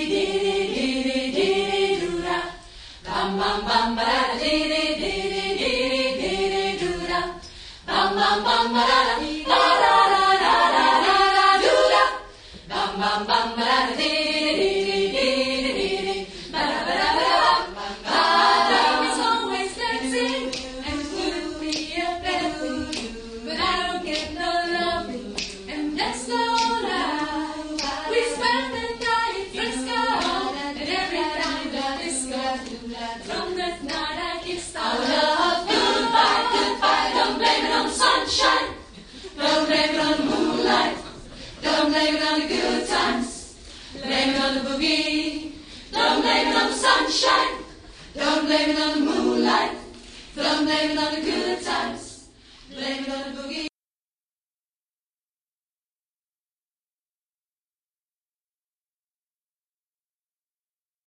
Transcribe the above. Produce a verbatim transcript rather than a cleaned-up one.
Bam bam bam ba da dee dee dee dee dee dee dee doo da. Bam bam bam ba da da da da da da da da doo da. Bam bam bam ba da dee dee dee dee dee dee dee ba da ba da ba da bam. My love is always dancing and will be a belly, but I don't get no love, and that's no lie. We spend the night in Frisco, and every time the disco. From that night I kissed our love goodbye, goodbye. Don't blame it on the sunshine, don't blame it on the moonlight, don't blame it on the good times, blame it on the boogie. Don't blame it on the sunshine, don't blame it on the moonlight, don't blame it on the good times, blame it on the boogie.